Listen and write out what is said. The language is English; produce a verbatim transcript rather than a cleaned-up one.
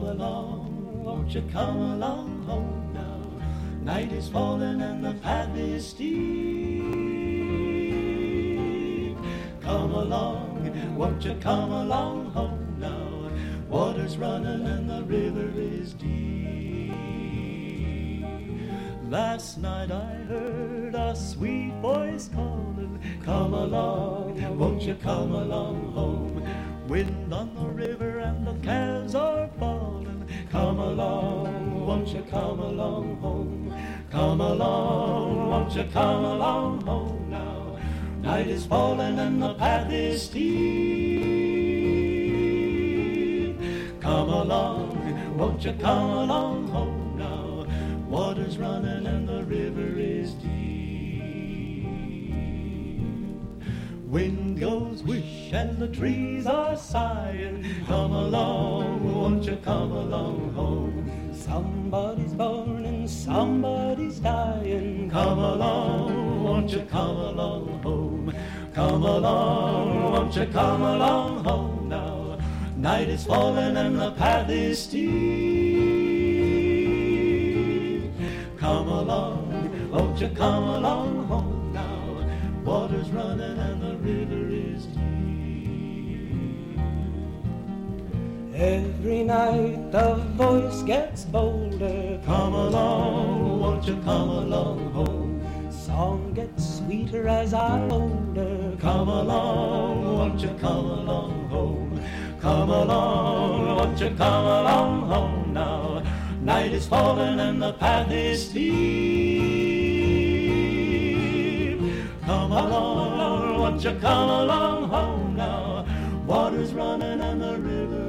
along, won't you come along home now? Night is falling and the path is steep. Come along, won't you come along home now? Water's running and the river is deep. Last night I heard a sweet voice calling, come along, won't you come along home? Wind on the river and the calves are falling, come along, won't you come along home? Come along, won't you come along home now? Night is falling and the path is steep. Come along, won't you come along home now? Water's running and the river is deep. Wind goes whoosh and the trees are sighing. Come along, won't you come along home? Somebody's born and somebody's dying. Come along, won't you come along home? Come along, won't you come along home now? Night is falling and the path is steep. Come along, won't you come along home now? Water's running and the river is deep. Every night the voice gets bolder. Come along, won't you come along home? Song gets sweeter as I'm older. Come along, won't you come along home? Come along, won't you come along home now? Night is falling and the path is steep. Come along, won't you come along home now? Water's running and the river